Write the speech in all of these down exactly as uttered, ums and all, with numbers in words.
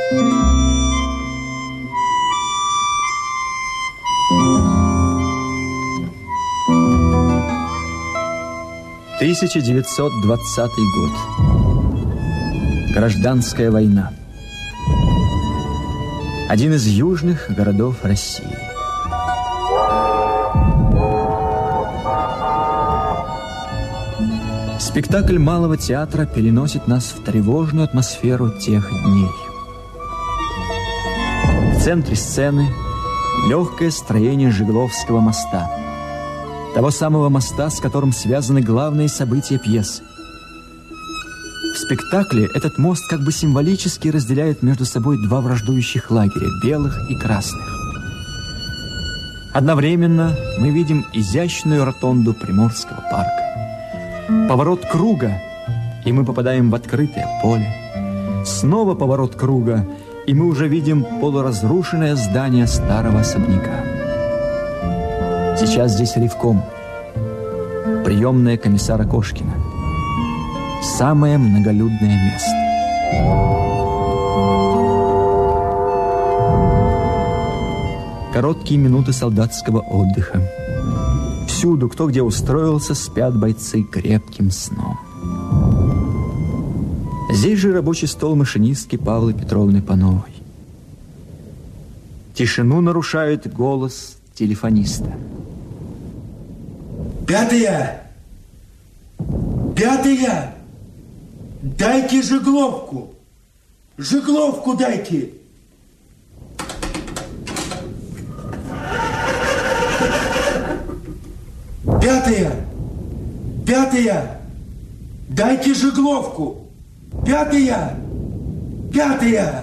тысяча девятьсот двадцатый год. Гражданская война. Один из южных городов России. Спектакль Малого театра переносит нас в тревожную атмосферу тех дней. В центре сцены легкое строение Жигловского моста. Того самого моста, с которым связаны главные события пьесы. В спектакле этот мост как бы символически разделяет между собой два враждующих лагеря, белых и красных. Одновременно мы видим изящную ротонду Приморского парка. Поворот круга, и мы попадаем в открытое поле. Снова поворот круга, и мы уже видим полуразрушенное здание старого особняка. Сейчас здесь ревком, приемная комиссара Кошкина. Самое многолюдное место. Короткие минуты солдатского отдыха. Всюду, кто где устроился, спят бойцы крепким сном. Здесь же рабочий стол машинистки Павлы Петровны Пановой. Тишину нарушает голос телефониста. Пятая! Пятая! Дайте Жигловку! Жигловку дайте! Пятая! Пятая! Дайте Жигловку! Пятая! Пятая!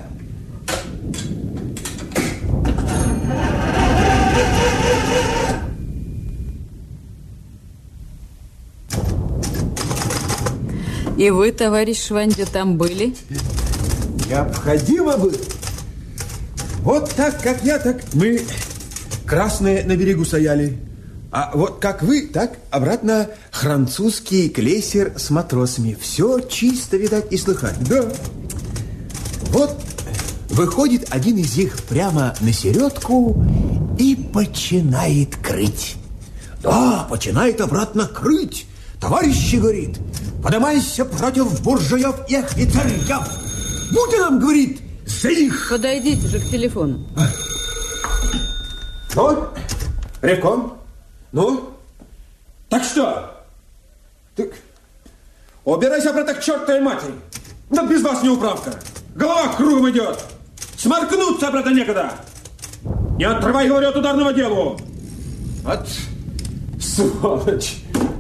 И вы, товарищ Шванди, там были? Необходимо было. Вот так, как я, так мы красные на берегу стояли. А вот как вы, так обратно французский крейсер с матросами. Все чисто, видать, и слыхать. Да. Вот выходит один из них прямо на середку и начинает крыть. Да, начинает обратно крыть. Товарищи, говорит, поднимайся против буржуев и офицеров. Будь нам, говорит, за их. Подойдите же к телефону. А. Ну, ревком. Ну, так что? Так, убирайся, брат, к чертовой матери. Да без вас не управка. Голова кругом идет. Сморкнуться, брата, некогда. Не отрывай, говорю, от ударного дела. Вот сволочь.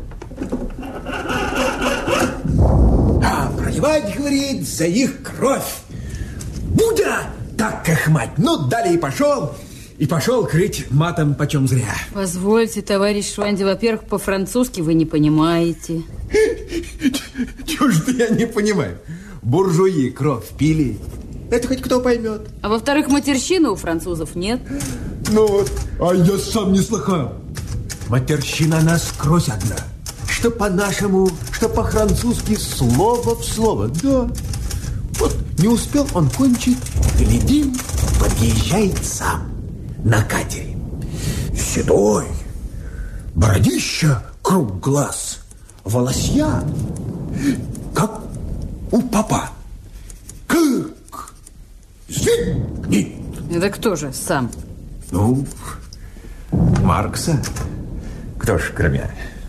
А проливать, говорит, за их кровь. Будя, так как мать. Ну, далее и пошел. И пошел крыть матом почем зря. Позвольте, товарищ Шванди, во-первых, по-французски вы не понимаете. Чего ж я не понимаю? Буржуи кровь пили. Это хоть кто поймет. А во-вторых, матерщины у французов нет. Ну вот, а я сам не слыхал. Матерщина насквозь одна. Что по-нашему, что по-французски, слово в слово. Да. Вот не успел он кончить, глядим, подъезжает сам. На катере. Седой, бородища, круг глаз, волосья, как у папа. Как звенит. Это кто же сам? Ну, Маркса. Кто ж, кроме?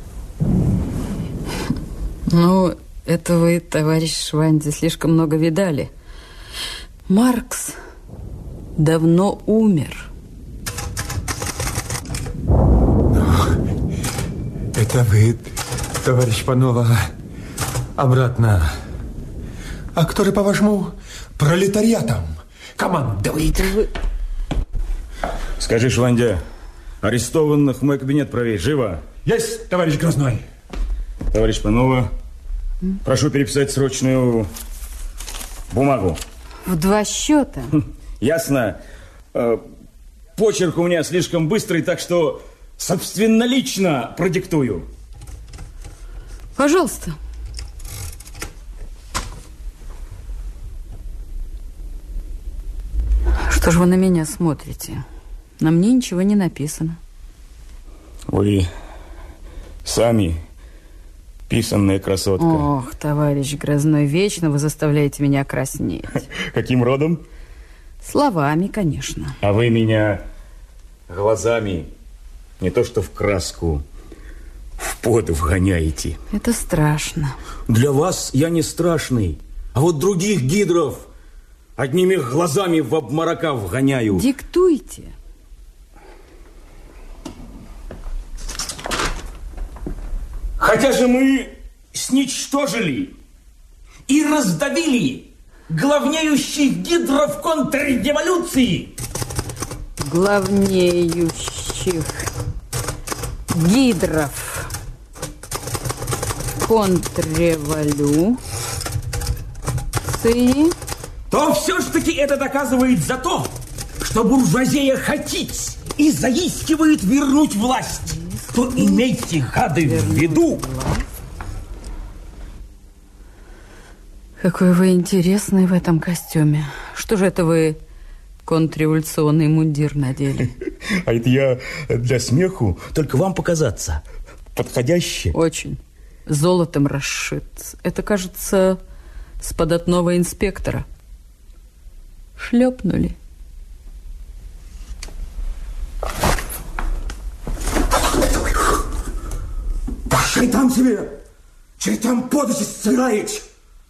Ну, это вы, товарищ Шванди, слишком много видали. Маркс давно умер. Это вы, товарищ Панова, обратно. А кто же, по-вашему, пролетариатом командует? Вы... Скажи, Швандя, арестованных в мой кабинет провей. Живо? Есть, товарищ Грозной. Товарищ Панова, М? прошу переписать срочную бумагу. В два счета? Ясно. Почерк у меня слишком быстрый, так что собственнолично продиктую. Пожалуйста. Что же вы на меня смотрите? На мне ничего не написано. Вы сами писанная красотка. Ох, товарищ Грозной, вечно вы заставляете меня краснеть. Каким родом? Словами, конечно. А вы меня глазами не то что в краску, в пот вгоняете. Это страшно. Для вас я не страшный, а вот других гидров одними глазами в обморока вгоняю. Диктуйте. Хотя же мы сничтожили и раздавили главнеющих гидров контрреволюции. Главнеющих гидров контрреволюции. То все ж таки это доказывает за то, что буржуазия хотит и заискивает вернуть власть. То имейте, гады, в виду. Какой вы интересный в этом костюме. Что же это вы контрреволюционный мундир надели? А это я для смеху, только вам показаться. Подходяще. Очень. Золотом расшит. Это, кажется, с податного инспектора. Шлепнули. Шайтан тебе! Шайтан подати стираете!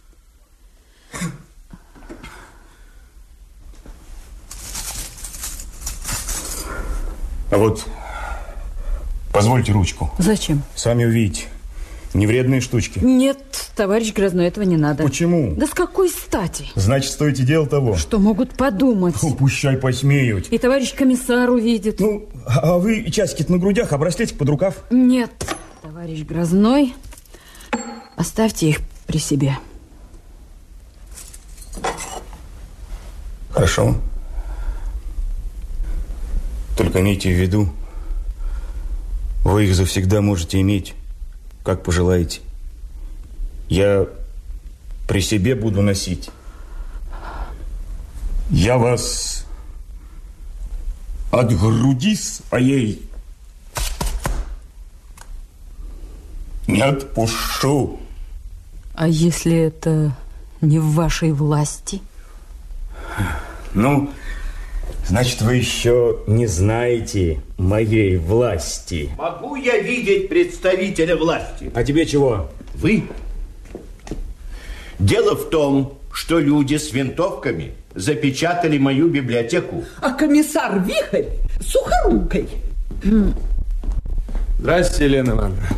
А вот позвольте ручку. Зачем? Сами увидите. Невредные штучки. Нет, товарищ Грозной, этого не надо. Почему? Да с какой стати? Значит, стоите дело того. Что могут подумать? Фу, пущай посмеют. И товарищ комиссар увидит. Ну, а вы часики-то на грудях, а браслетик под рукав? Нет, товарищ Грозной, оставьте их при себе. Хорошо. Только имейте в виду, вы их завсегда можете иметь, как пожелаете. Я при себе буду носить. Я вас от груди своей не отпущу. А если это не в вашей власти? Ну, значит, вы еще не знаете моей власти. Могу я видеть представителя власти? А тебе чего? Вы? Дело в том, что люди с винтовками запечатали мою библиотеку. А комиссар Вихрь сухорукой. Здравствуйте, Елена Ивановна.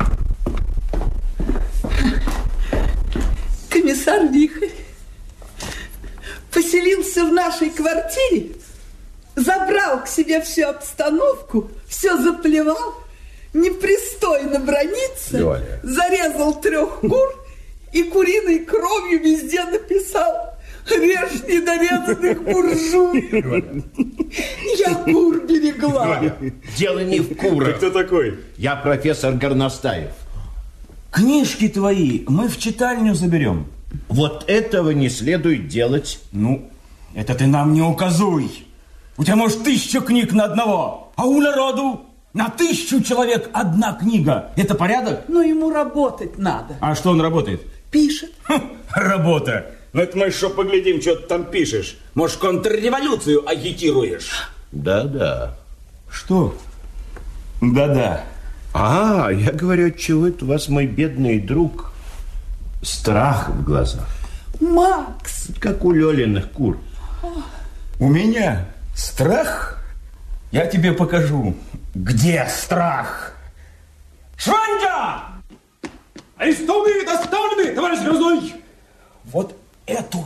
Комиссар Вихрь поселился в нашей квартире, забрал к себе всю обстановку, все заплевал, непристойно бранится, Лёля. зарезал трех кур и куриной кровью везде написал: режь недорезанных буржуев. Я кур берегла. Дело не в курах. Кто такой? Я профессор Горностаев. Книжки твои мы в читальню заберем. Вот этого не следует делать. Ну, это ты нам не указуй. У тебя, может, тысяча книг на одного, а у народу на тысячу человек одна книга. Это порядок? Но ему работать надо. А что он работает? Пишет. Хм, работа. Ну, это мы еще поглядим, что ты там пишешь. Может, контрреволюцию агитируешь? Да-да. Что? Да-да. А, я говорю, отчего это у вас, мой бедный друг, страх в глазах. Макс. Как у Лёлиных кур. У меня страх? Я тебе покажу, где страх. Швандя! Арестованы, доставлены, товарищ Грозной! Вот эту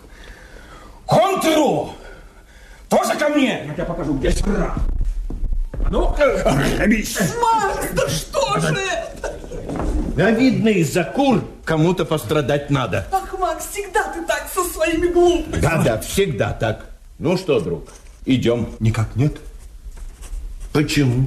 контру тоже ко мне. Я тебе покажу, где страх. А ну, обись. Макс, да что же это? Да, видно, из-за кур кому-то пострадать надо. Ах, Макс, всегда ты так со своими глупостями. Да-да, всегда так. Ну что, друг, идем. Никак нет. Почему?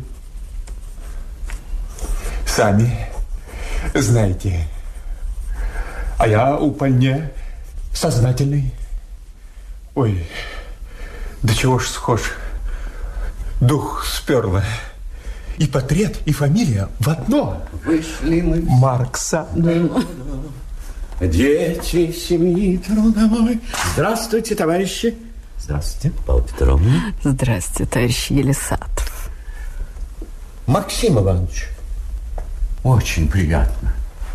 Сами знаете. А я вполне сознательный. Ой, Да чего ж схож? Дух сперло. И портрет, и фамилия в одно. Вышли мы... Маркса. Дети семьи трудовой. Здравствуйте, товарищи. Здравствуйте, Павла Петровна. Здравствуйте, товарищ Елисатов. Максим Иванович. Очень приятно.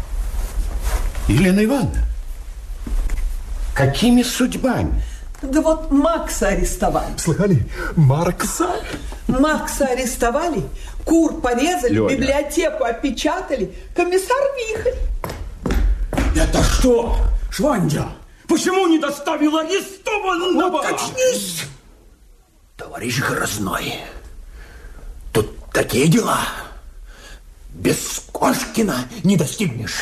Елена Ивановна. Какими судьбами? Да вот Макса арестовали. Слыхали? Маркса? Макса арестовали, кур порезали, Леня. библиотеку опечатали, комиссар Вихрь. Это что, Швандя? Почему не доставил арестованного? Очнись, товарищ Грозной. Тут такие дела. Без Кошкина не достигнешь.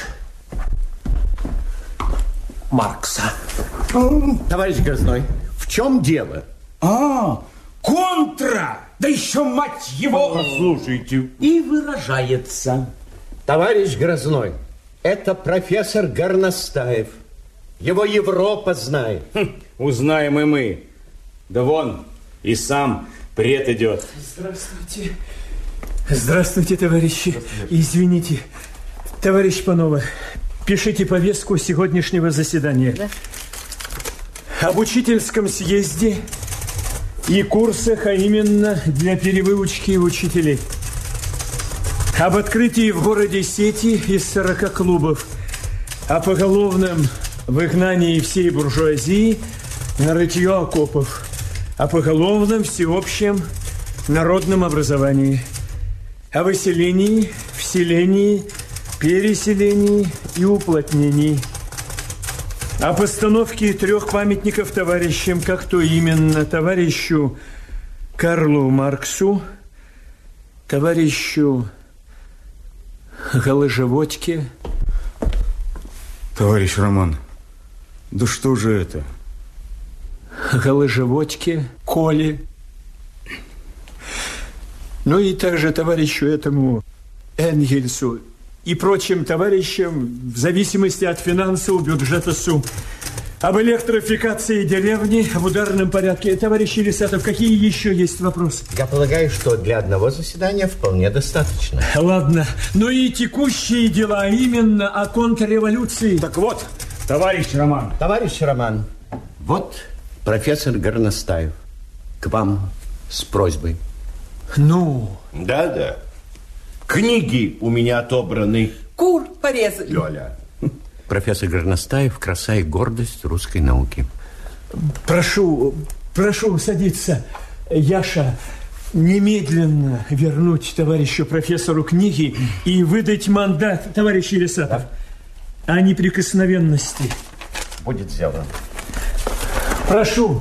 Маркса. Товарищ Грозной, в чем дело? А, контра! Да еще, мать его! Послушайте. И выражается. Товарищ Грозной, это профессор Горностаев. Его Европа знает. Хм, узнаем и мы. Да вон, и сам пред идет. Здравствуйте. Здравствуйте, товарищи. Извините, товарищ Панова, пишите повестку сегодняшнего заседания. Да. Об учительском съезде и курсах, а именно для перевыучки учителей. Об открытии в городе сети из сорока клубов. О поголовном выгнании всей буржуазии на рытье окопов. О поголовном всеобщем народном образовании. О выселении, вселении, переселении и уплотнении. О постановке трех памятников товарищам, как то именно товарищу Карлу Марксу, товарищу Голожеводьке. Товарищ Роман, да что же это? Голожеводьке, Коле. Ну и также товарищу этому Энгельсу и прочим товарищам в зависимости от финансового бюджета сумм. Об электрификации деревни в ударном порядке. Товарищ Елисатов, какие еще есть вопросы? Я полагаю, что для одного заседания вполне достаточно. Ладно. Ну и текущие дела, а именно о контрреволюции. Так вот, товарищ Роман. Товарищ Роман, вот профессор Горностаев к вам с просьбой. Ну? Да-да. Книги у меня отобраны. Кур порезали. Лёля. Профессор Горностаев, краса и гордость русской науки. Прошу, прошу садиться. Яша, немедленно вернуть товарищу профессору книги и выдать мандат, товарищ Елисатов, да, о неприкосновенности. Будет сделано. Прошу,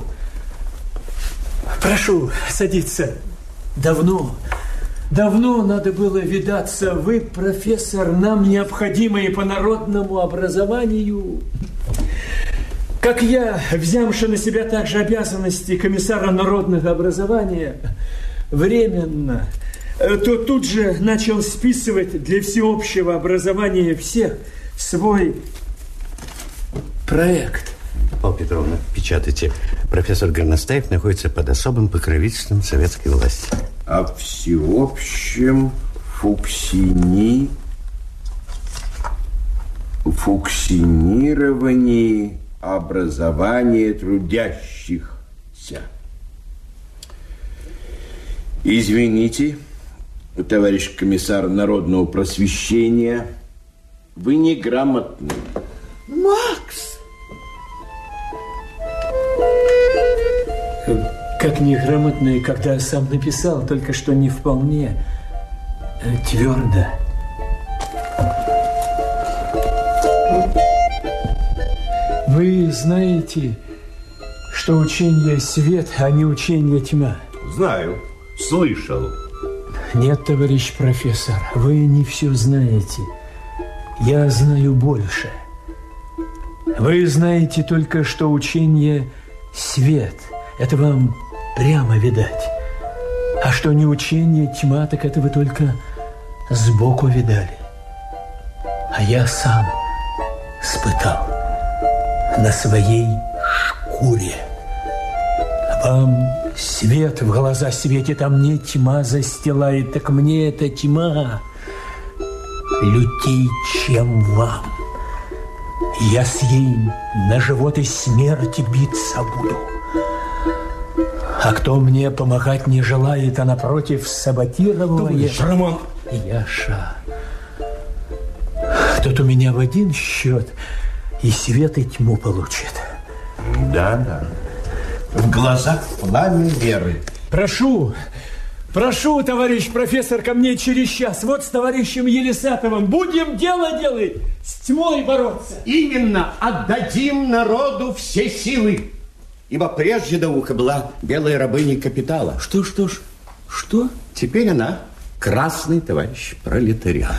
прошу садиться. Давно, давно надо было видаться. Вы, профессор, нам необходимые по народному образованию. Как я, взявши на себя также обязанности комиссара народного образования, временно, то тут же начал списывать для всеобщего образования всех свой проект. Павла Петровна, печатайте. Профессор Горностаев находится под особым покровительством советской власти. О всеобщем фуксини... фуксинировании образования трудящихся. Извините, товарищ комиссар народного просвещения, вы неграмотны. Макс! Как неграмотный, когда я сам написал, только что не вполне твердо. Вы знаете, что учение свет, а не учение тьма? Знаю, слышал. Нет, товарищ профессор, вы не все знаете. Я знаю больше. Вы знаете только, что учение свет. Это вам прямо видать. А что не учение тьма, так это вы только сбоку видали. А я сам испытал на своей шкуре. Вам Свет в глаза светит, а мне тьма застилает. Так мне эта тьма лютей, чем вам. Я с ей на живот и смерти биться буду. А кто мне помогать не желает, а напротив саботировывая... Роман! Яша, тот у меня в один счет и свет, и тьму получит. Да, да. В глазах пламя веры. Прошу, прошу, товарищ профессор, ко мне через час. Вот с товарищем Елисатовым будем дело делать, с тьмой бороться. Именно, отдадим народу все силы. Ибо прежде до уха была белая рабыня капитала. Что, что ж, что? Теперь она красный товарищ пролетариата.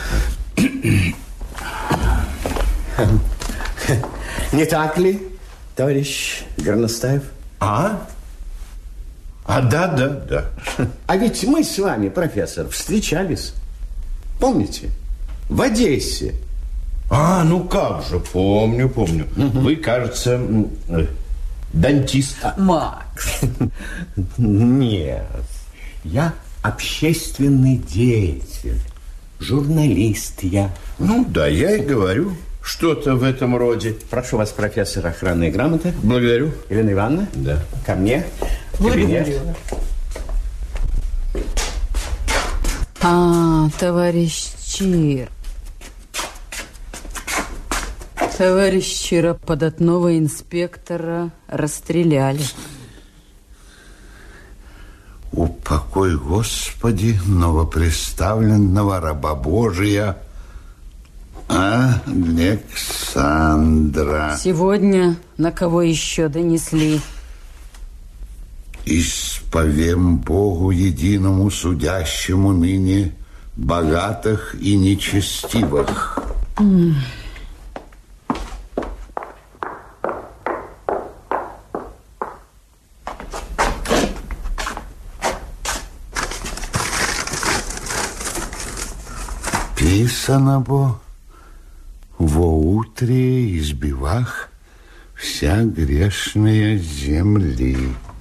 Не так ли, товарищ Горностаев? А? А, да, да, да. А ведь мы с вами, профессор, встречались. Помните? В Одессе. А, ну как же, помню, помню. Угу. Вы, кажется, э, дантист. Макс. Нет. Я общественный деятель. Журналист я. Ну да, я и говорю. Что-то в этом роде. Прошу вас, профессор, охранные грамоты. Благодарю. Елена Ивановна? Да. Ко мне. Кабинет. А, товарищ Чир. Товарищ Чира, податного инспектора расстреляли. Упокой, Господи, новоприставленного раба Божия Александра. Сегодня на кого еще донесли? Исповем Богу единому, судящему ныне богатых и нечестивых. Mm. Писано бо во утре избивах вся грешная земли.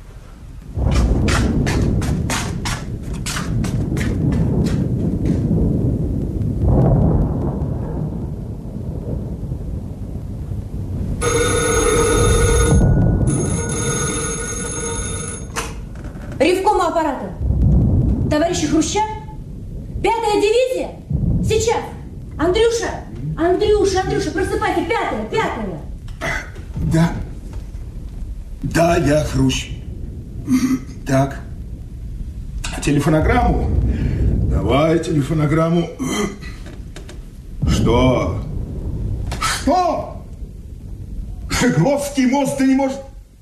Ревкома аппарата. Товарищи Хрущев? Пятая дивизия? Сейчас. Андрюша, Андрюша, Андрюша, просыпайся. Пятая, пятая. Да. Да, я Хрущ. Так. Телефонограмму? Давай телефонограмму. Что? Что? Жигловский мост ты не можешь...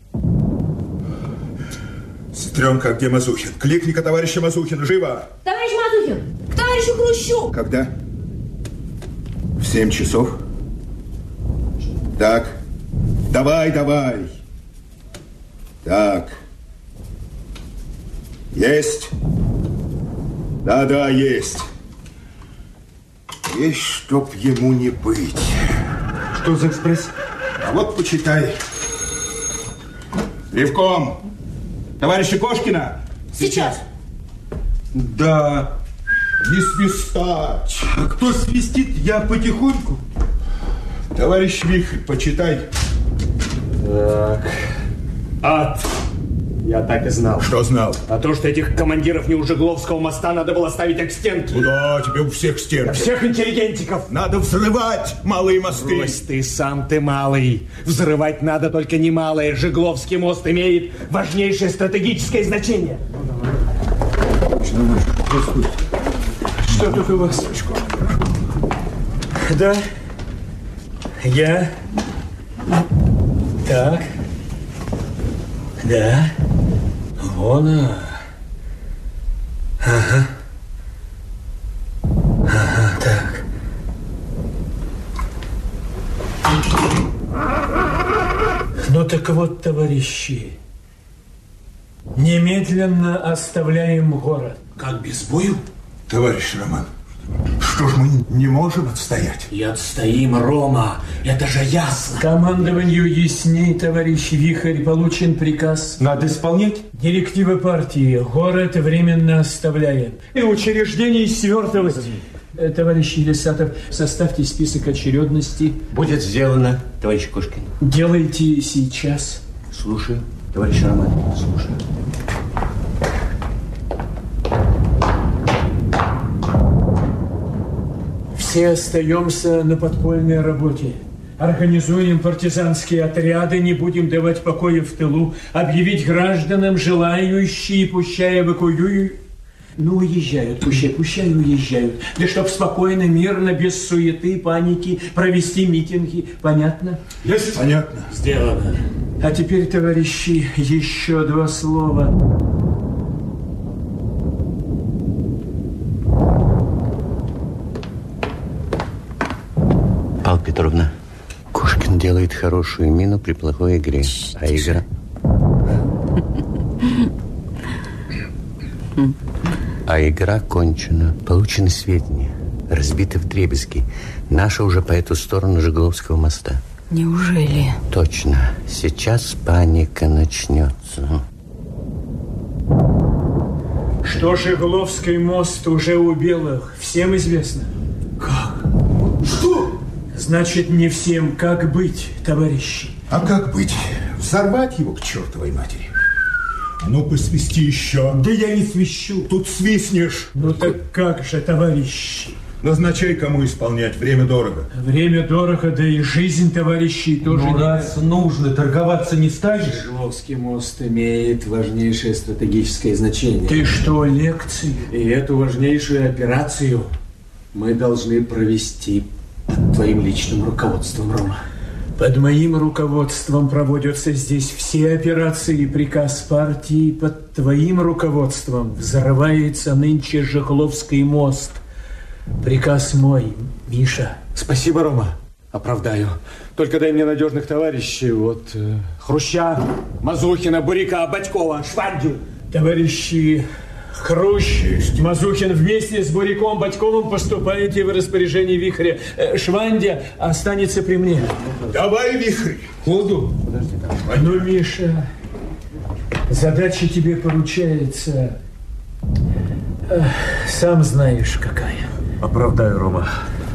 Сестренка, где Мазухин? Кликни-ка товарища Мазухина, живо! Товарищ Мазухин, к товарищу Хрущеву! Когда? В семь часов? Так, давай, давай. Так. Есть? Да-да, есть. Есть, чтоб ему не быть. Что за экспресс? А вот почитай. Ревком. Товарища Кошкина? Сейчас. Да, не свистать. А кто свистит, я потихоньку. Товарищ Вихрь, почитай. Так. Ад. Я так и знал. Что знал? А то, что этих командиров не у Жигловского моста надо было ставить к стенке. Куда тебе у всех стенки? Всех интеллигентиков. Надо взрывать малые мосты. Брось ты, сам ты малый. Взрывать надо только немалое. Жигловский мост имеет важнейшее стратегическое значение. Что тут у вас? Да. Я. Так. Да. Вон она. Ага. Ага, так. Ну так вот, товарищи, немедленно оставляем город. Как без бою? Товарищ Роман, Что ж, мы не можем отстоять? И отстоим, Рома, это же ясно. Командованию ясней, товарищ Вихрь, получен приказ. Надо исполнять? Директивы партии. Город временно оставляем. И учреждений свертывать. Товарищ Елисатов, составьте список очередности. Будет сделано, товарищ Кошкин. Делайте сейчас. Слушаю, товарищ Роман, слушаю. Все остаемся на подпольной работе. Организуем партизанские отряды, не будем давать покоя в тылу, объявить гражданам, желающие, пущай эвакуюют. Ну, уезжают, пущай, пущай уезжают. Да чтоб спокойно, мирно, без суеты, паники провести митинги. Понятно? Есть? Понятно. Сделано. А теперь, товарищи, еще два слова. Алла Петровна, Кошкин делает хорошую мину при плохой игре. А игра... А игра кончена. Получены сведения. Разбиты вдребезги. Наша уже по эту сторону Жигловского моста. Неужели? Точно. Сейчас паника начнется. Что Жигловский мост уже у белых, всем известно. Как? Что? Значит, не всем. Как быть, товарищи? А как быть? Взорвать его к чертовой матери? А ну, посвисти еще. Да я не свищу. Тут свистнешь. Ну так как же, товарищи? Назначай, кому исполнять. Время дорого. Время дорого, да и жизнь товарищей тоже. Ну, раз нужно, торговаться не станешь. Жигловский мост имеет важнейшее стратегическое значение. Ты что, лекции? И эту важнейшую операцию мы должны провести под твоим личным руководством, Рома. Под моим руководством проводятся здесь все операции. Приказ партии под твоим руководством взрывается нынче Жигловский мост. Приказ мой, Миша. Спасибо, Рома. Оправдаю. Только дай мне надежных товарищей. Вот э, Хруща, Мазухина, Буряка, Батькова, Швандю. Товарищи Хрущ, Мазухин вместе с Буряком, Батьковым поступаете в распоряжение Вихря. Швандя останется при мне. Давай, Вихрь. Ходу. Ну, Миша, задача тебе поручается, сам знаешь, какая. Оправдаю, Рома.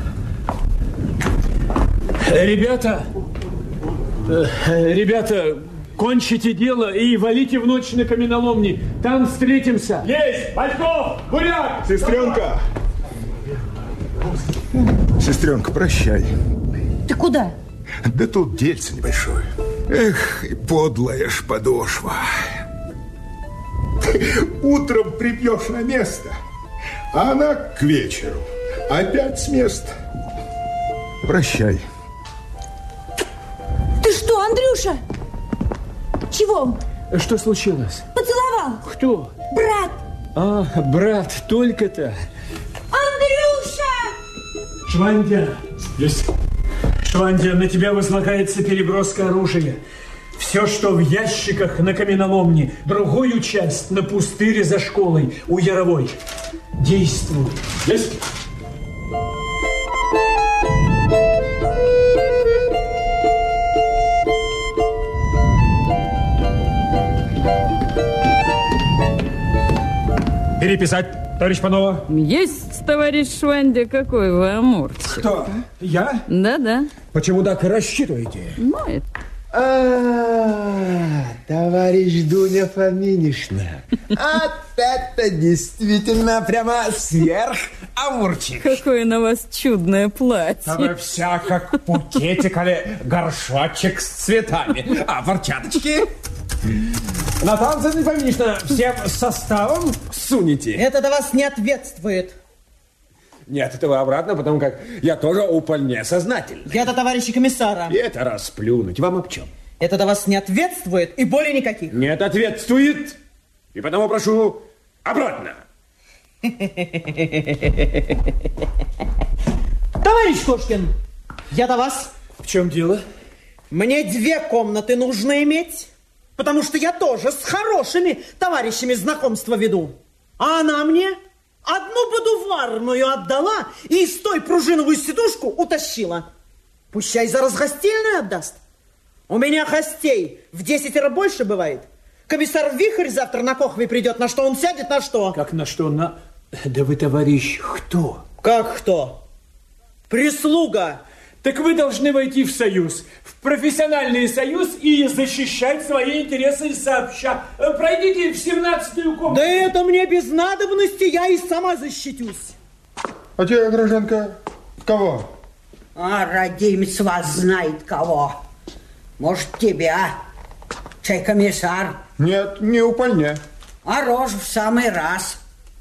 Ребята, ребята, кончите дело и валите в ночь на каменоломни. Там встретимся. Есть! Батьков! Буряк! Сестренка! Сестренка, прощай. Ты куда? Да тут дельце небольшое. Эх, и подлая ж подошва. Утром прибьешь на место, а она к вечеру опять с места. Прощай. Ты что, Андрюша? Чего? Что случилось? Поцеловал. Кто? Брат. А, брат, только-то. Андрюша! Швандя. Есть. Швандя, на тебя возлагается переброска оружия. Все, что в ящиках на каменоломне, другую часть на пустыре за школой у Яровой. Действуй. Есть. Переписать, товарищ Панова. Есть, товарищ Швандя, какой вы амурчик. Кто? Я? Да-да. Почему так рассчитываете? Ну, это... А, товарищ Дуня Фоминишна, вот это действительно прямо сверх амурчик. Какое на вас чудное платье. А вы вся как букетик или горшочек с цветами. А перчаточки? Наталья Фоминишна, всем составом сунете? Это до вас не ответствует. Нет, это вы обратно, потому как я тоже вполне сознательный. Я-то товарища комиссара. И это расплюнуть. Вам об чем? Это до вас не ответствует и более никаких. Нет, ответствует. И потому прошу обратно. Товарищ Кошкин, я до вас. В чем дело? Мне две комнаты нужно иметь, потому что я тоже с хорошими товарищами знакомство веду. А она мне Одну будуварную отдала и из той пружиновую сидушку утащила. Пущай зараз гостиную отдаст. У меня гостей в десятеро больше бывает. Комиссар Вихрь завтра на Кохве придет. На что он сядет, на что? Как на что? На... Да вы, товарищ, кто? Как кто? Прислуга. Так вы должны войти в союз, в профессиональный союз и защищать свои интересы сообща. Пройдите в семнадцатую комнату. Да это мне без надобности, я и сама защитюсь. А те, гражданка, кого? А, родимец вас знает кого. Может, тебя, чай комиссар? Нет, не упальня. А рожь в самый раз.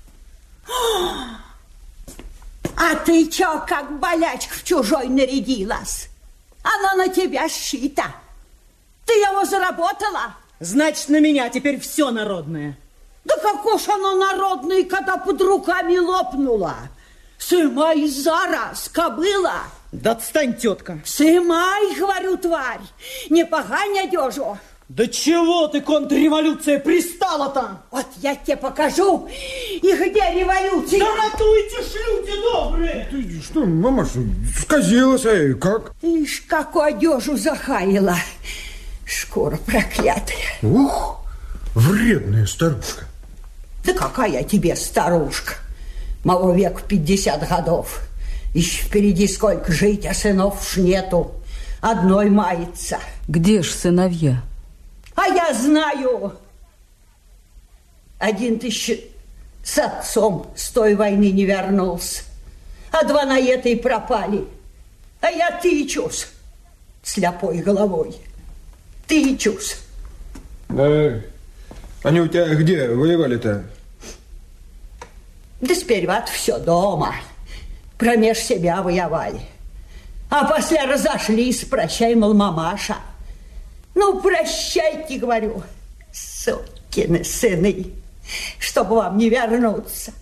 А ты чё, как болячка в чужой нарядилась? Она на тебя сшита. Ты его заработала? Значит, на меня теперь все народное. Да какое ж оно народное, когда под руками лопнула? Сымай зараз, кобыла. Да отстань, тетка. Сымай, говорю, тварь. Не погань одежу. Да чего ты, контрреволюция, пристала-то? Вот я тебе покажу, и где революция. Да ратуйтесь, люди добрые. Ты что, мамаша, сказилась, эй, как? Ишь, какую одежу захаяла. Шкура проклятая. Ух, вредная старушка. Да какая тебе старушка? Мало веку пятьдесят годов. Еще впереди сколько жить, а сынов уж нету. Одной мается. Где ж сыновья? А я знаю. Один ты еще с отцом с той войны не вернулся. А два на этой пропали. А я тычусь сляпой головой. Тычусь. Да, они у тебя где воевали-то? Да сперва-то все дома. Промеж себя воевали. А после разошлись, прощай, мол, мамаша. Ну, прощайте, говорю, сукины сыны, чтобы вам не вернуться.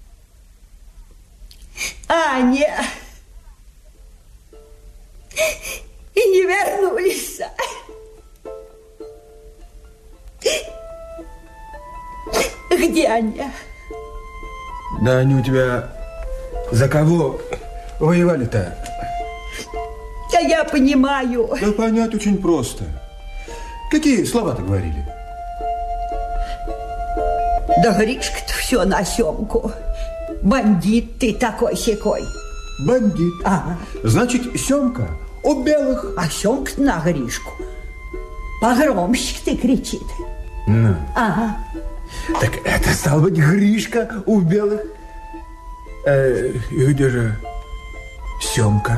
А, не. И не вернулись. Где они? Да они у тебя за кого воевали-то? Да я понимаю. Да понять очень просто. Какие слова-то говорили? Да Гришка-то все на съемку. Бандит ты такой-сякой. Бандит? Ага. Значит, Семка у белых. А Семка-то на Гришку. Погромщик ты кричит. Ну. Ага. Так это стал быть Гришка у белых. Э, и где же Семка?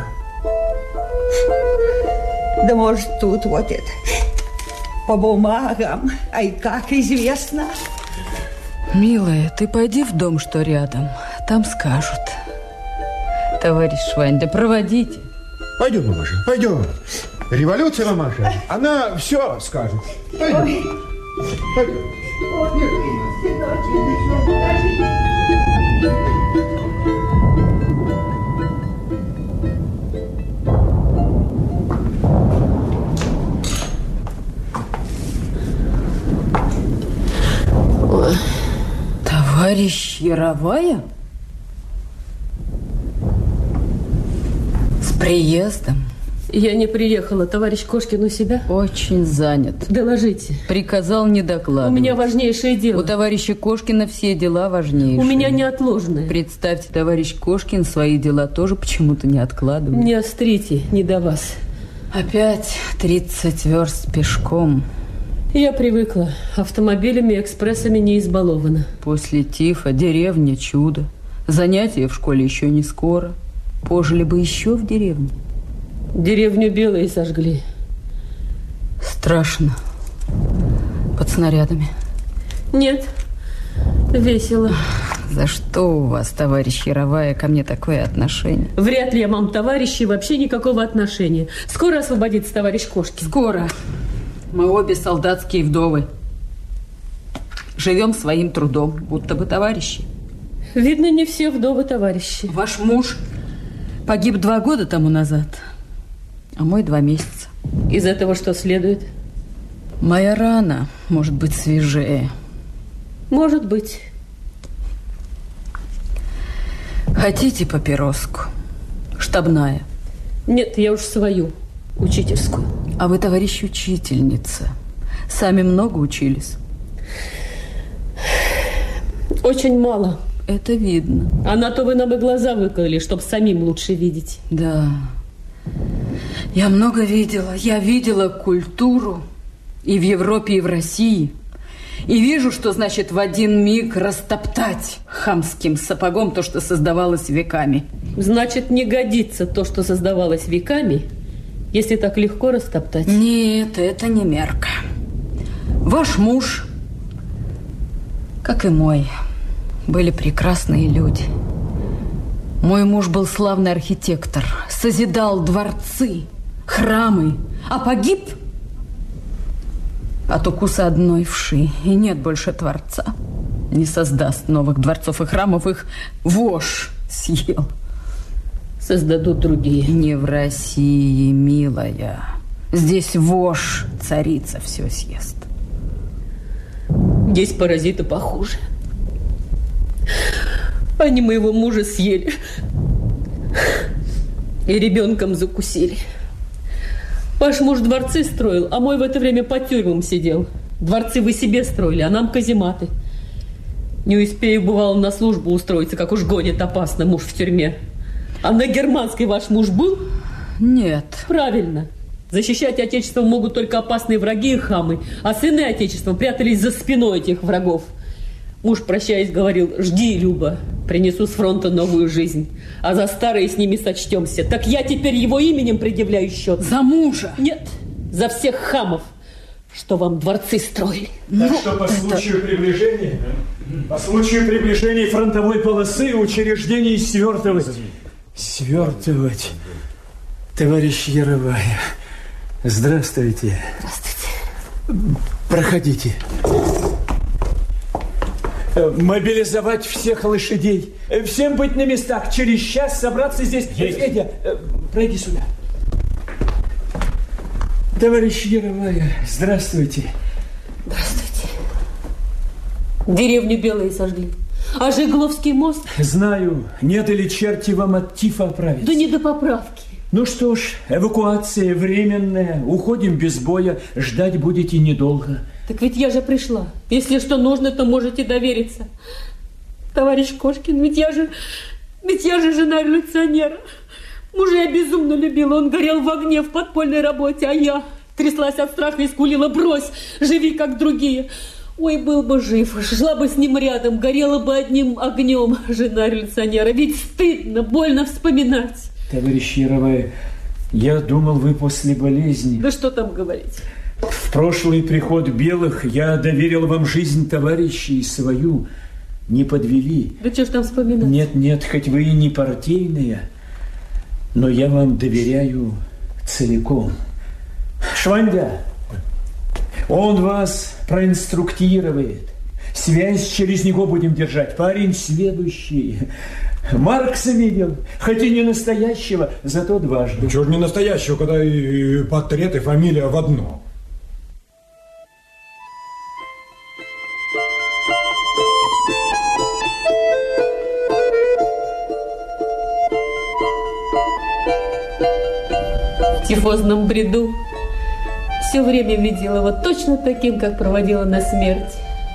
Да может тут вот это по бумагам, ай как известно. Милая, ты пойди в дом, что рядом, там скажут. Товарищ Ваня, проводите. Пойдем, мамаша, пойдем. Революция, мамаша, она все скажет. Пойдем. Пойдем. Товарищ Яровая? С приездом. Я не приехала. Товарищ Кошкин у себя? Очень занят. Доложите. Приказал не докладывать. У меня важнейшее дело. У товарища Кошкина все дела важнейшие. У меня неотложные. Представьте, товарищ Кошкин свои дела тоже почему-то не откладывает. Не острите, не до вас. Опять тридцать верст пешком. Я привыкла. Автомобилями и экспрессами не избалована. После тифа деревня чудо. Занятия в школе еще не скоро. Пожили бы еще в деревне. Деревню белые сожгли. Страшно. Под снарядами. Нет. Весело. За что у вас, товарищ Яровая, ко мне такое отношение? Вряд ли я вам, товарищи, вообще никакого отношения. Скоро освободится товарищ Кошкин? Скоро. Мы обе солдатские вдовы. Живем своим трудом, будто бы товарищи. Видно, не все вдовы товарищи. Ваш муж погиб два года тому назад, а мой два месяца. Из этого что следует? Моя рана может быть свежее. Может быть. Хотите папироску? Штабная. Нет, я уж свою, учительскую. А вы, товарищ учительница, сами много учились? Очень мало. Это видно. А на то вы нам и глаза выкололи, чтоб самим лучше видеть. Да. Я много видела. Я видела культуру и в Европе, и в России. И вижу, что значит в один миг растоптать хамским сапогом то, что создавалось веками. Значит, не годится то, что создавалось веками, если так легко растоптать. Нет, это не мерка. Ваш муж, как и мой, были прекрасные люди. Мой муж был славный архитектор, созидал дворцы, храмы, а погиб от укуса одной вши. И нет больше Творца. Не создаст новых дворцов и храмов, их вошь съел. Создадут другие. Не в России, милая. Здесь вошь, царица, все съест. Здесь паразиты похуже. Они моего мужа съели. И ребенком закусили. Ваш муж дворцы строил, а мой в это время по тюрьмам сидел. Дворцы вы себе строили, а нам казематы. Не успею, бывало, на службу устроиться, как уж гонит опасно муж в тюрьме. А на германской ваш муж был? Нет. Правильно. Защищать отечество могут только опасные враги и хамы, а сыны отечества прятались за спиной этих врагов. Муж, прощаясь, говорил: жди, Люба, принесу с фронта новую жизнь, а за старые с ними сочтемся. Так я теперь его именем предъявляю счет. За мужа? Нет, за всех хамов, что вам дворцы строили. Так ну, что по случаю это... приближения, по случаю приближения фронтовой полосы учреждений свертывать, свертывать, товарищ Яровая. Здравствуйте. Здравствуйте. Проходите. Мобилизовать всех лошадей. Всем быть на местах. Через час собраться здесь. Есть. Федя, пройди сюда. Товарищ Яровая, здравствуйте. Здравствуйте. Деревню Белые сожгли. А Жигловский мост? Знаю. Не дали черти вам от тифа оправиться. Да не до поправки. Ну что ж, эвакуация временная. Уходим без боя. Ждать будете недолго. Так ведь я же пришла. Если что нужно, то можете довериться. Товарищ Кошкин, ведь я же... Ведь я же жена революционера. Мужа я безумно любила. Он горел в огне в подпольной работе, а я тряслась от страха и скулила: брось, живи, как другие. Ой, был бы жив, жила бы с ним рядом, горела бы одним огнем жена революционера. Ведь стыдно, больно вспоминать. Товарищ Яровая, я думал, вы после болезни. Да что там говорить. В прошлый приход белых я доверил вам жизнь товарищей свою. Не подвели. Да что ж там вспоминать? Нет, нет, хоть вы и не партийная, но я вам доверяю целиком. Шваньда, он вас проинструктирует. Связь через него будем держать. Парень сведущий. Маркса видел, хоть и не настоящего, зато дважды. Ну, чего же не настоящего, когда и портрет, и фамилия в одно? В тифозном бреду все время видела его точно таким, как проводила на смерть.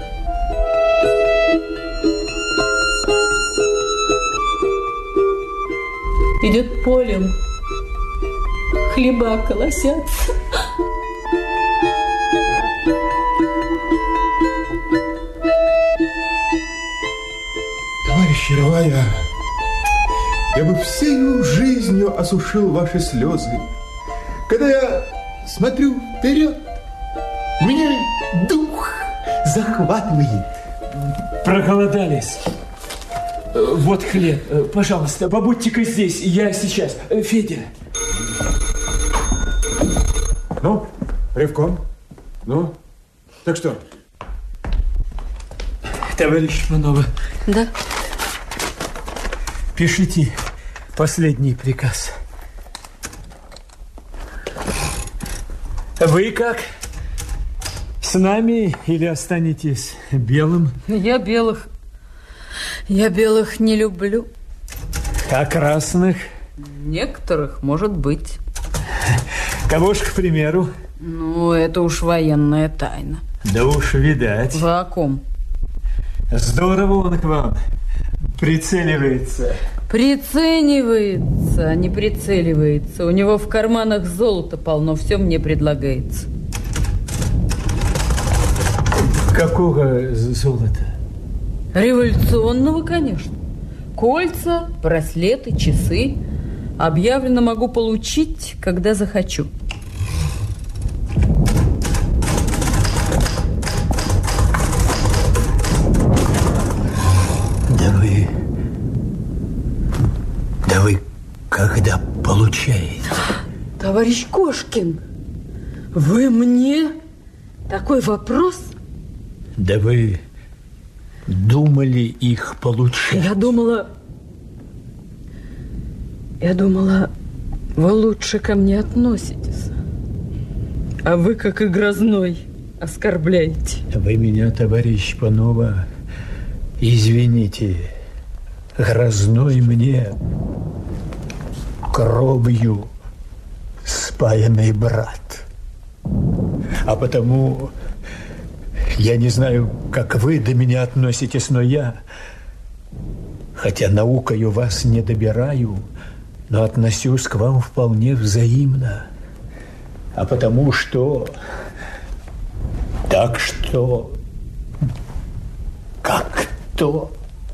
Идет полем, хлеба колосятся. Товарищ Яровая, я бы всею жизнью осушил ваши слезы. Когда я смотрю вперед, меня дух захватывает. Проголодались. Вот хлеб. Пожалуйста, побудьте-ка здесь. Я сейчас. Федя. Ну, ревком. Ну, так что? Товарищ Панова. Да? Пишите последний приказ. Вы как? С нами или останетесь белым? Я белых... Я белых не люблю. А красных? Некоторых, может быть. Кого ж, к примеру? Ну, это уж военная тайна. Да уж, видать. Вы о ком? Здорово он к вам прицеливается. Приценивается, а не прицеливается. У него в карманах золота полно, все мне предлагается. Какого золота? Революционного, конечно. Кольца, браслеты, часы. Объявлено могу получить, когда захочу. Да вы... Да вы когда получаете? Товарищ Кошкин, вы мне такой вопрос? Да вы думали их получать? Я думала... Я думала, вы лучше ко мне относитесь. А вы, как и Грозной, оскорбляете. Вы меня, товарищ Панова, извините, Грозной мне кровью спаянный брат. А потому я не знаю, как вы до меня относитесь, но я, хотя наукою вас не добираю, но отношусь к вам вполне взаимно. А потому что... Так что... Как то...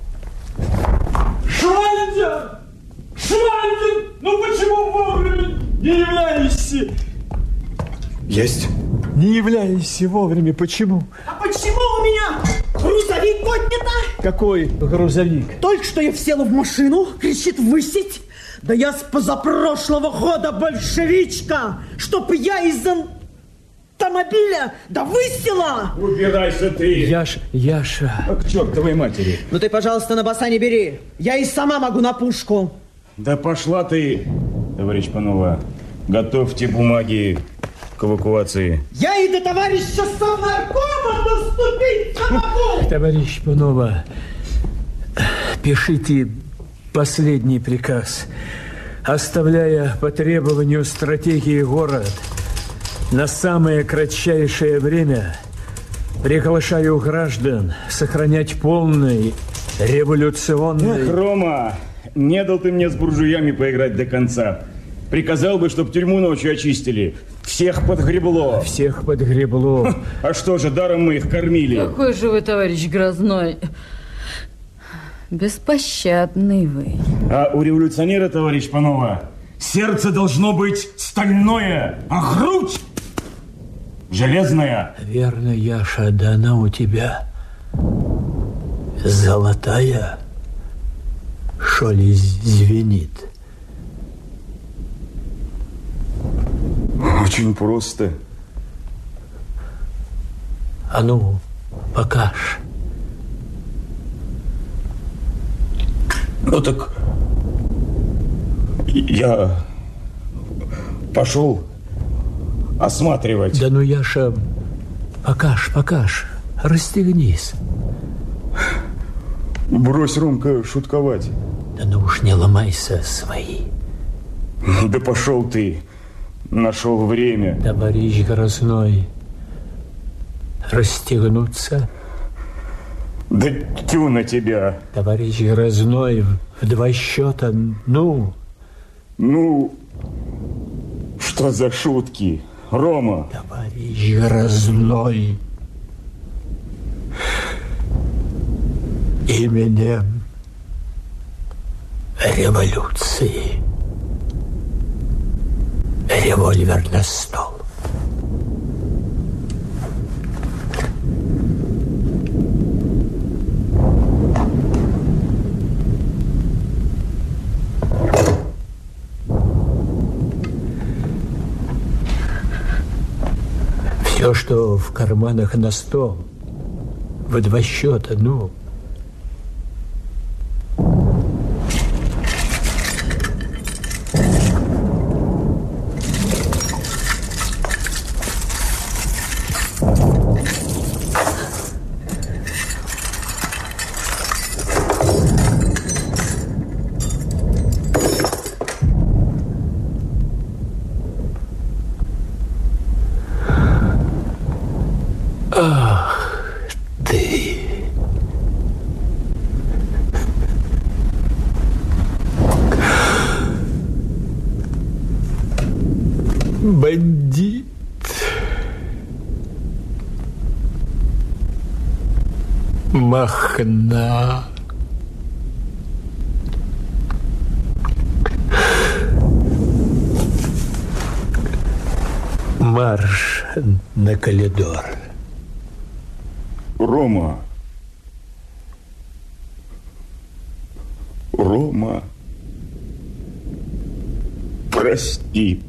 Швандин! Швандин! Ну почему вовремя не являешься? Есть. Не являешься вовремя. Почему? А почему у меня грузовик поднято? Какой грузовик? Только что я села в машину, кричит высить. Да я с позапрошлого года большевичка, чтоб я из автомобиля да высела. Убирайся ты. Яш, Яша. А к чертовой матери. Ну ты, пожалуйста, на баса не бери. Я и сама могу на пушку. Да пошла ты, товарищ Панова. Готовьте бумаги к эвакуации. Я и до товарища совнаркома доступить не могу. Товарищ Панова, пишите последний приказ. Оставляя по требованию стратегии город, на самое кратчайшее время приглашаю граждан сохранять полный революционный... Эх, Рома, не дал ты мне с буржуями поиграть до конца. Приказал бы, чтоб тюрьму ночью очистили. Всех подгребло. Всех подгребло. А что же, даром мы их кормили. Какой же вы, товарищ Грозной, беспощадный вы. А у революционера, товарищ Панова, сердце должно быть стальное, а грудь железная. Верно, Яша, да она у тебя золотая, что ли, звенит? Очень просто. А ну, покажь. Ну так я пошел осматривать. Да ну, Яша, покажь, покажь, расстегнись. Брось, Ромка, шутковать. Да ну уж не ломайся свои. Да пошел ты, нашел время. Товарищ Грозной, расстегнуться? Да тю на тебя. Товарищ Грозной, в два счета, ну... Ну, что за шутки, Рома? Товарищ Грозной, именем революции револьвер на стол. Все, что в карманах, на стол, в два счета, ну... бандит. Махна. Марш на коридор. Рома. Рома. Прости.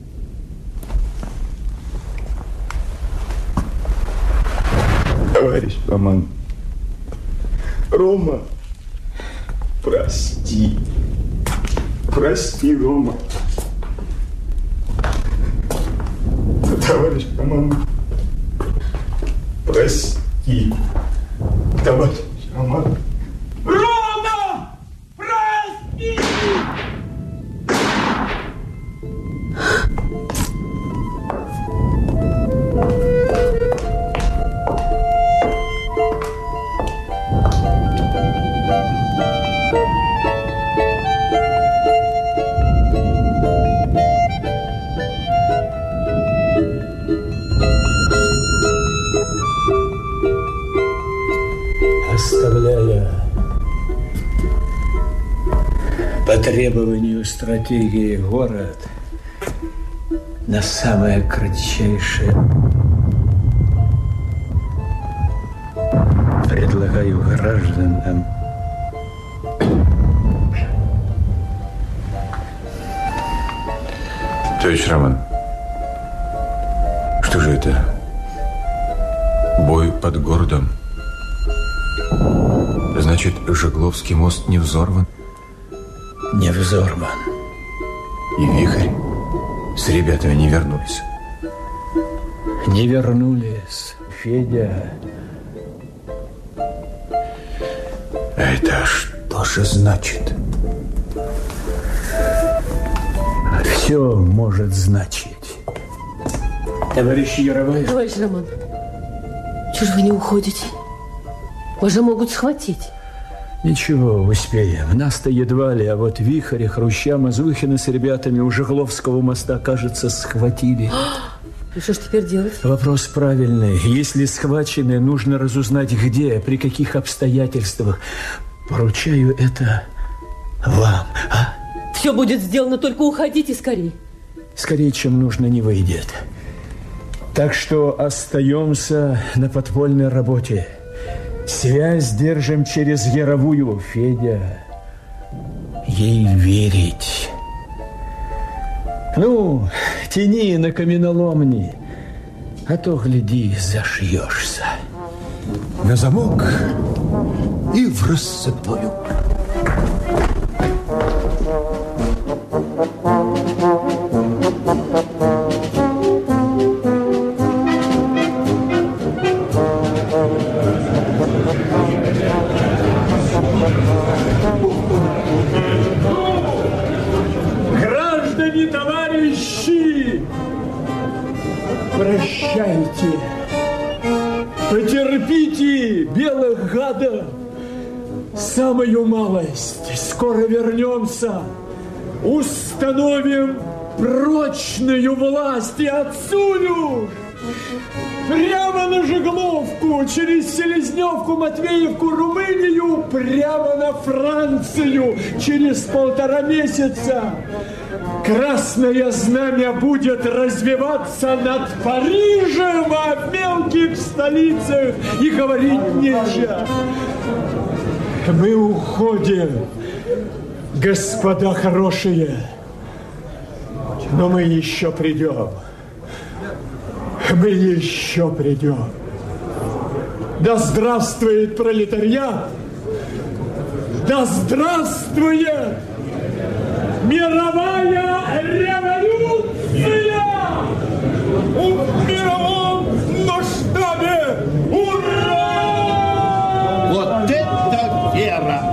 Товарищ Роман. Рома. Прости. Прости, Рома. Товарищ Роман. Прости. Товарищ Роман. Рома! Прости! Оставляя по требованию стратегии город на самое кратчайшее, предлагаю гражданам Товарищ Роман, что же это? Бой под городом? Значит, Жигловский мост не взорван? Не взорван. И Вихрь с ребятами не вернулись? Не вернулись, Федя. А это что же значит? Все может значить. Товарищ Яровая. Товарищ Роман, чего же вы не уходите? Вас же могут схватить. Ничего, успеем. Нас-то едва ли, а вот Вихрь, Хруща, Мазухина с ребятами у Жигловского моста, кажется, схватили. И что ж теперь делать? Вопрос правильный. Если схвачены, нужно разузнать, где, при каких обстоятельствах. Поручаю это вам, а? Все будет сделано, только уходите скорее. Скорее, чем нужно, не выйдет. Так что остаемся на подпольной работе. Связь держим через Яровую, Федя. Ей верить. Ну, тяни на каменоломни, а то, гляди, зашьешься. На замок и в рассыпную. Граждане, товарищи, прощайте, потерпите, белых гадов, самую малость, скоро вернемся, установим прочную власть и отсюда прямо на Жигловку, через Селезневку, Матвеевку, Румынию, прямо на Францию через полтора месяца. Красное знамя будет развиваться над Парижем, а в мелких столицах и говорить нечего. Мы уходим, господа хорошие, но мы еще придем. Мы еще придем. Да здравствует пролетариат! Да здравствует мировая революция! В мировом масштабе! Ура! Вот это вера!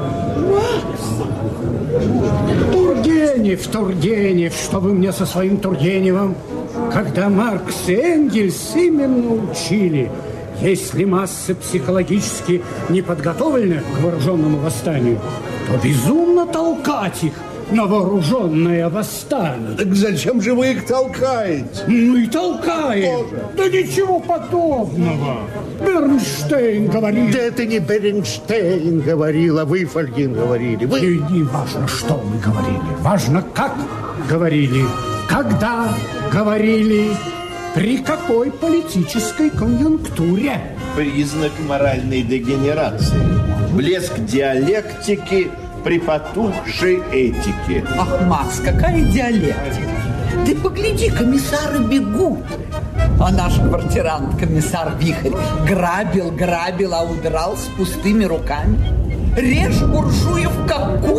Тургенев, Тургенев, что вы мне со своим Тургеневым? Когда Маркс и Энгельс именно учили, если массы психологически не подготовлены к вооруженному восстанию, то безумно толкать их на вооруженное восстание. Так зачем же вы их толкаете? Ну и толкаем. Да ничего подобного. Бернштейн говорил. Да это не Бернштейн говорил, а вы, Фольгин, говорили. Вы... И не важно, что мы говорили. Важно, как говорили, когда говорили, при какой политической конъюнктуре. Признак моральной дегенерации. Блеск диалектики при потухшей этике. Ах, Макс, какая диалектика. Ты погляди, комиссары бегут. А наш квартирант, комиссар Вихрь, грабил, грабил, а удрал с пустыми руками. Режь буржуев, как кур.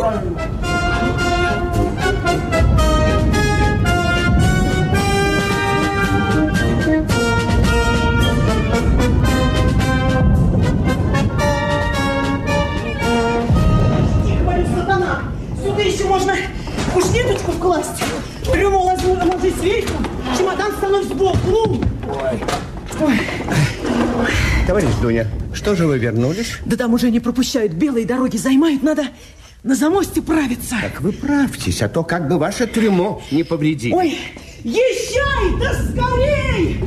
Сюда еще можно кушнеточку вкласть. Трюму ложить сверху, чемодан становится сбоку. Ну. Ой. Ой. Товарищ Дуня, что же вы вернулись? Да там уже не пропускают, белые дороги займают, надо на замосте правиться. Так вы правьтесь, а то как бы ваше трюмо не повредили. Ой, езжай, да скорей!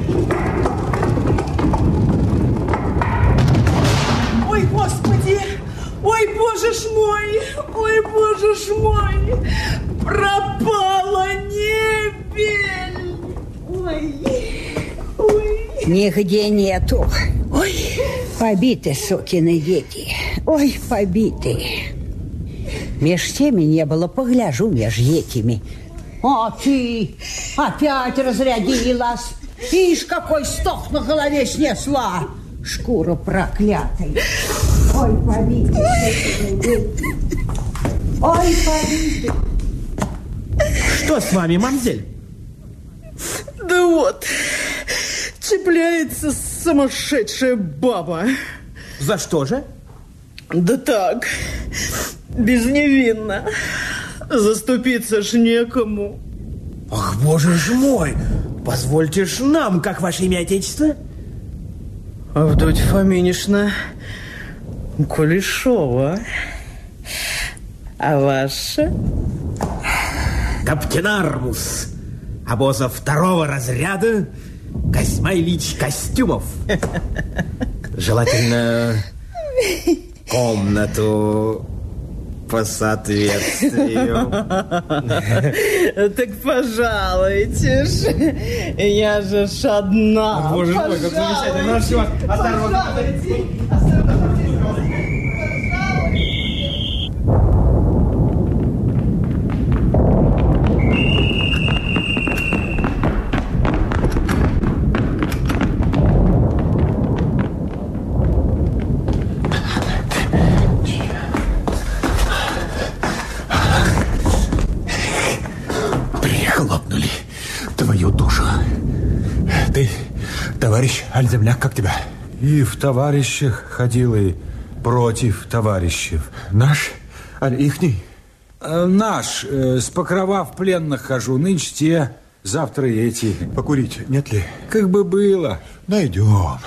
Ой, Господи! Ой, боже ж мой! Ой, боже ж мой! Пропала небель! Ой, ой! Нигде нету. Ой, побиты сукины дети. Ой, побиты. Меж теми не было, погляжу меж этими. А ты опять разрядилась. Ишь, какой стох на голове снесла. Шкура проклятая. Ой, побиты сукины дети. Ой, побиты. Что с вами, мамзель? Да вот, цепляется сумасшедшая баба. За что же? Да так, безневинно. Заступиться ж некому. Ах, боже ж мой! Позвольте ж нам, как ваше имя отечество? Авдотья Фоминишна Кулешова. А ваша? Капитан Армус, обоза второго разряда, Козьма Ильич Костюмов. Желательно комнату по соответствию. Так пожалуйте ж, я же ж одна. Боже мой, как замечательно. Ну все, осторожно. Прихлопнули твою душу. Ты, товарищ Альземляк, как тебя? И в товарищах ходил, и против товарищев. Наш, аль ихний? Э, наш. Э, с Покрова в пленных хожу. Нынче те, завтра эти. Покурить нет ли? Как бы было. Найдем.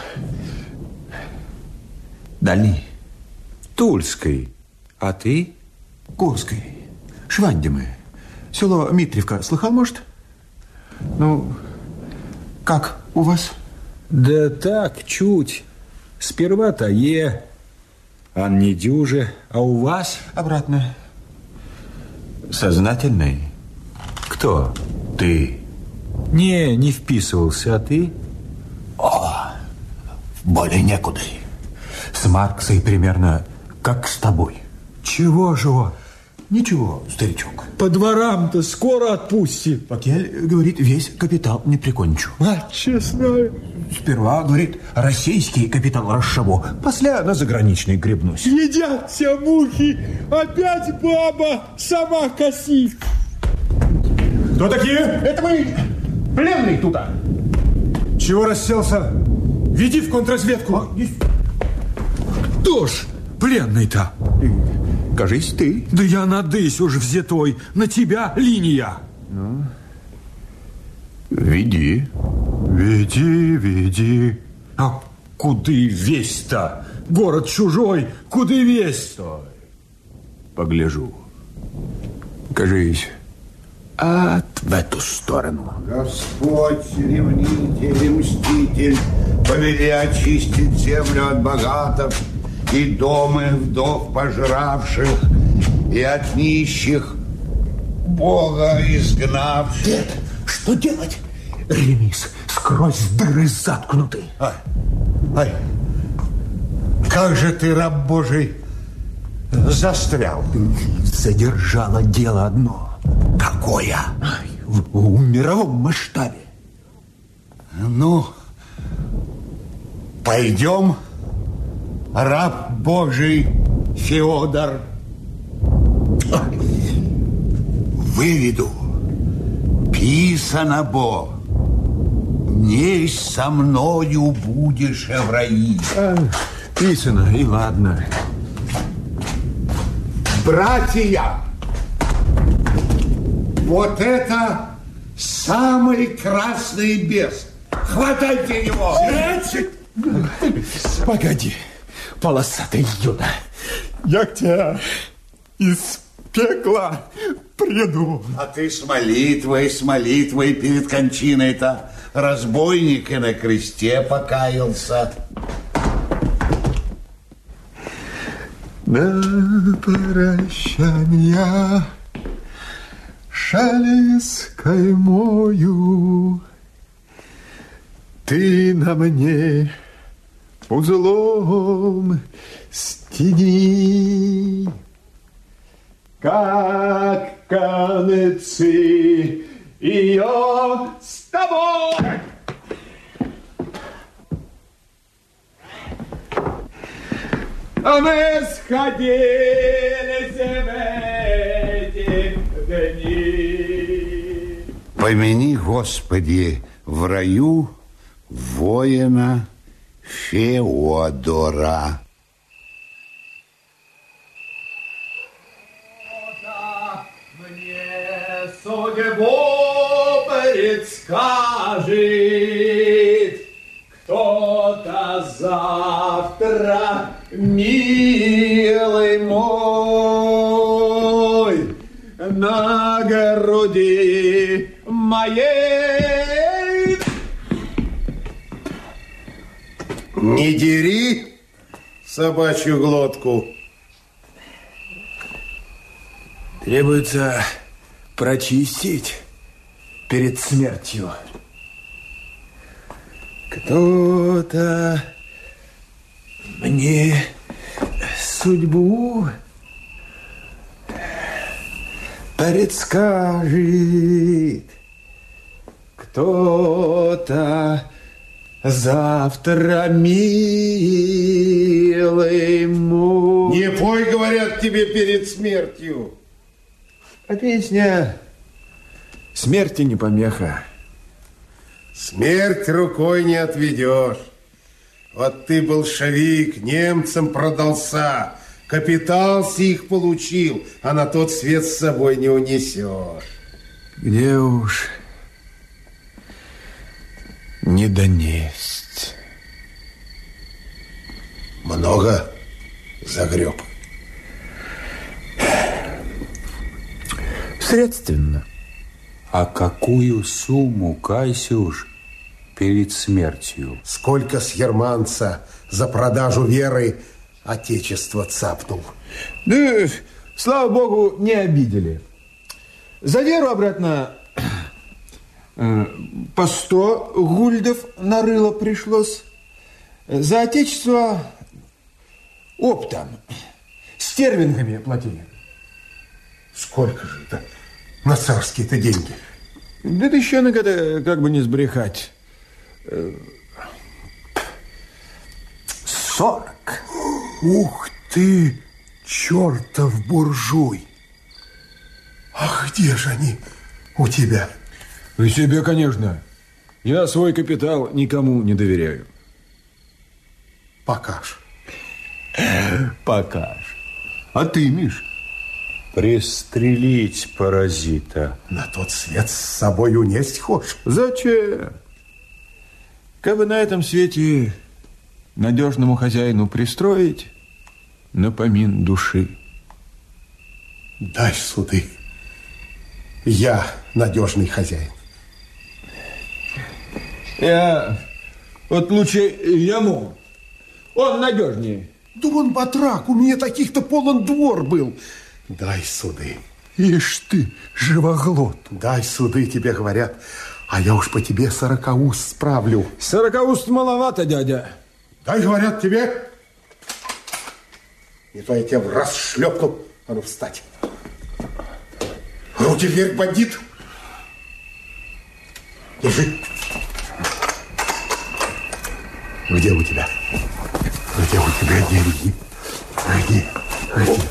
Дальний? Тульской. А ты? Курской. Швандимы. Село Митревка. Слыхал, может? Ну, как у вас? Да так, чуть. Сперва тае, а не дюже. А у вас? Обратно. Сознательный? Кто? Ты. Не, не вписывался, а ты? О, более некуда. С Марксой примерно как с тобой. Чего же он? Ничего, старичок. По дворам-то скоро отпусти. Пакель, говорит, весь капитал не прикончу. А, честно. Сперва, говорит, российский капитал расшибу, после на заграничный гребнусь. Едят все мухи, опять баба сама косит. Кто такие? Это мы, пленный тута. Чего расселся? Веди в контрразведку. А, кто ж пленный-то? Кажись, ты. Да я надысь уж взятой. На тебя линия. Ну, веди. Веди, веди. А куды весь-то? Город чужой, куды весь? Стой. Погляжу. Кажись, ад в эту сторону. Господь, ревнитель и мститель, повели очистить землю от богатов и дома вдов пожравших, и от нищих, Бога изгнавших. Дед, что делать? Ремис, скрозь дыры заткнуты. Ай, ай, как же ты, раб Божий, застрял? Задержало дело одно. Какое? Ай, в, в мировом масштабе. Ну, пойдем, раб Божий Феодор. Выведу. Писано бо. Не со мною будешь в раи. А, писано, и ладно. Братья, вот это самый красный бес. Хватайте его. Погоди, полосатый юда. Я к тебе из пекла приду. А ты с молитвой, с молитвой перед кончиной-то разбойник и на кресте покаялся. На прощанья шелест каймою, ты на мне узлом стяни, как концы ее с тобой. А мы сходились в эти дни. Помяни, Господи, в раю воина Феодора. Мне судьбу предскажет кто-то завтра, милый мой, на груди моей. Не дери собачью глотку. Требуется прочистить перед смертью. Кто-то мне судьбу предскажет, кто-то завтра, милый мой. Не пой, говорят тебе, перед смертью. А песня смерти не помеха. Смерть рукой не отведешь. Вот ты, большевик, немцам продался, капитал сих получил, а на тот свет с собой не унесешь. Где уж не донесть. Много загреб? Средственно. А какую сумму, Кайсюш, перед смертью? Сколько с германца за продажу веры отечество цапнул? Да, слава богу, не обидели. За веру обратно э, по сто гульдов на рыло пришлось. За отечество оптом, стерлингами платили. Сколько же это на царские-то деньги? Да ты еще иногда, как бы не сбрехать, сорок. Ух ты, чертов буржуй! А где же они у тебя? У себя, конечно. Я свой капитал никому не доверяю. Покаж. Покаж. А ты, Миш? Пристрелить паразита. На тот свет с собой унесть хочешь? Зачем? Как бы на этом свете надежному хозяину пристроить напомин души. Дай суды. Я надежный хозяин. Я вот лучше ему. Он надежнее. Да он батрак, у меня таких-то полон двор был. Дай суды. Ишь ты, живоглот. Дай суды, тебе говорят. А я уж по тебе сорокауст справлю. Сорокауст маловато, дядя. Дай, говорят, тебе. Не то я тебя в раз шлепну. А ну, встать. Руки вверх, бандит. Держи. Где у тебя? Где у тебя деньги? Где? Где?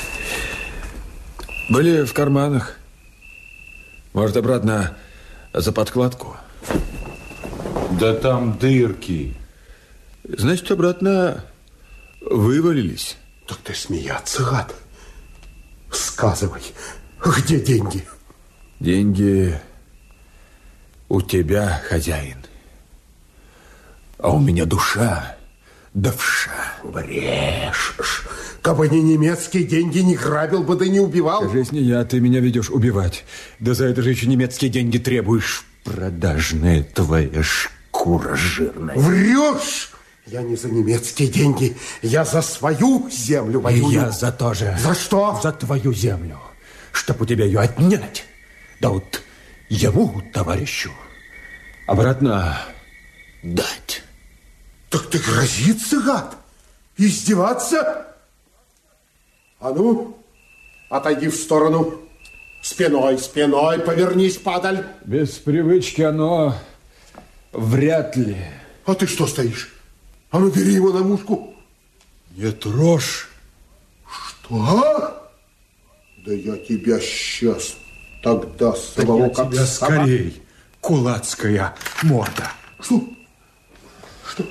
Были в карманах. Может, обратно за подкладку? Да там дырки. Значит, обратно вывалились. Так ты смеяться, гад. Сказывай, где деньги? Деньги у тебя, хозяин. А у меня душа давша. Брешешь. Кабы не немецкие деньги, не грабил бы, да не убивал. Кажись, не я, ты меня ведешь убивать. Да за это же еще немецкие деньги требуешь. Продажная твоя шкура жирная. Врешь! Я не за немецкие деньги, я за свою землю воюю. И я за то же. За что? За твою землю. Чтоб у тебя ее отнять. Да вот ему, товарищу, обратно дать. Так ты грозится, гад? Издеваться? А ну, отойди в сторону. Спиной, спиной повернись, падаль. Без привычки оно вряд ли. А ты что стоишь? А ну, бери его на мушку. Не трожь. Что? Да я тебя сейчас тогда самого да как тебя сама... скорей, кулацкая морда. Что? Что?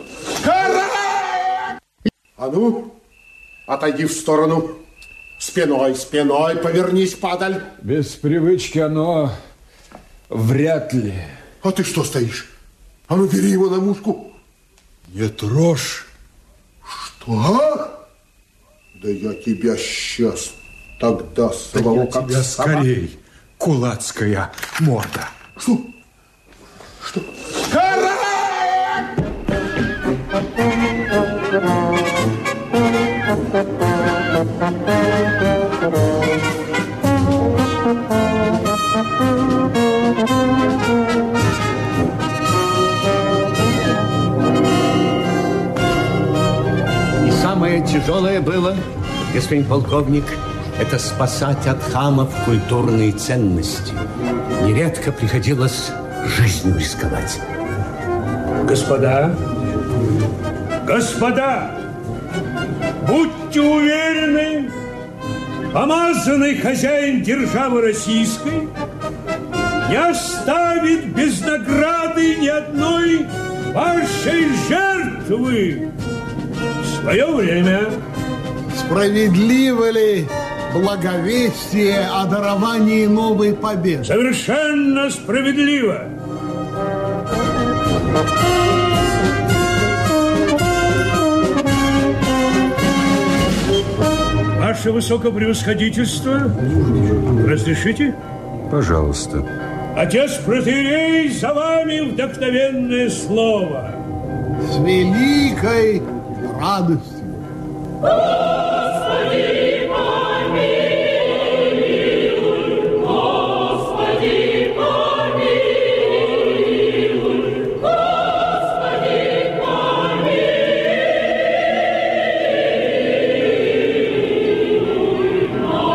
А ну, отойди в сторону. Спиной, спиной повернись, падаль. Без привычки оно вряд ли. А ты что стоишь? А ну, бери его на мушку. Не трожь. Что? Да я тебя сейчас тогда самого да как тебя сама... скорей, кулацкая морда. Что? Что? И самое тяжелое было, господин полковник, это спасать от хамов культурные ценности. Нередко приходилось жизнью рисковать. Господа, господа, будьте уверены, помазанный хозяин державы российской не оставит без награды ни одной вашей жертвы в свое время. Справедливо ли благовестие о даровании новой победы? Совершенно справедливо. Ваше высокопревосходительство, разрешите? Пожалуйста. Отец протоиерей, за вами вдохновенное слово. С великой радостью. Господи, помилуй, Господи, помилуй, Господи, помилуй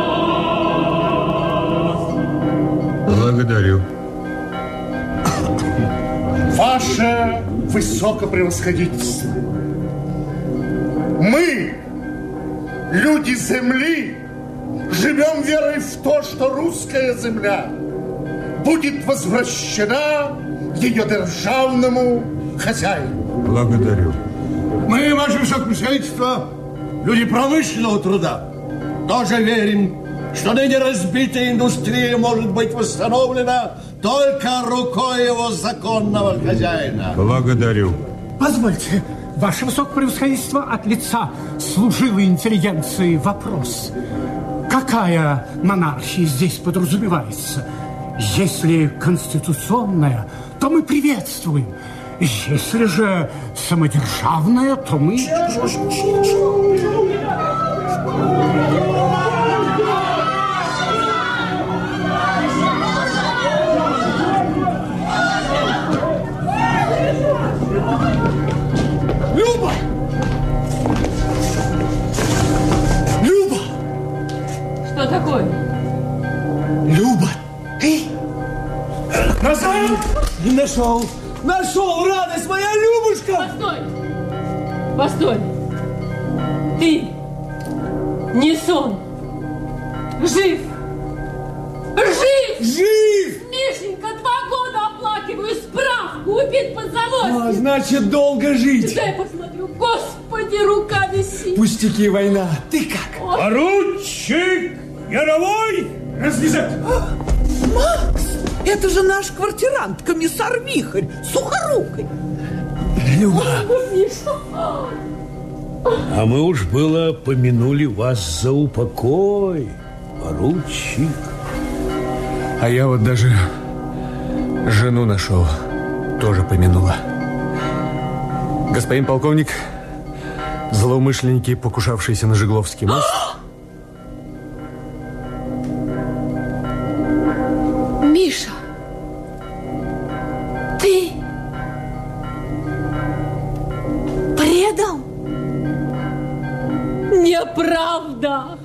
нас. Благодарю. Ваше высокопревосходительство, мы, люди земли, живем верой в то, что русская земля будет возвращена ее державному хозяину. Благодарю. Мы, ваше высокопревосходительство, люди промышленного труда, тоже верим, что ныне разбитая индустрия может быть восстановлена только рукой его законного хозяина. Благодарю. Позвольте, ваше высокопревосходительство, от лица служилой интеллигенции вопрос. Какая монархия здесь подразумевается? Если конституционная, то мы приветствуем. Если же самодержавная, то мы... Люба! Люба! Что такое? Люба, ты? Назад! Нашел! Нашел, радость моя, Любушка! Постой! Постой! Ты не сон! Жив! Жив! Жив! Мишенька, два года оплакиваю, справку, убит под заводским. А, значит, долго жить. Дай посмотрю. Господи, рука висит. Пустяки, война. Ты как? Ой. Поручик Яровой! Развязать! Макс, это же наш квартирант, комиссар Вихрь, Сухорукой. Люба. А мы уж было помянули вас за упокой, поручик. А я вот даже жену нашел, тоже помянула. Господин полковник, злоумышленники, покушавшиеся на Жигловский мост. Миша, ты предал? Неправда!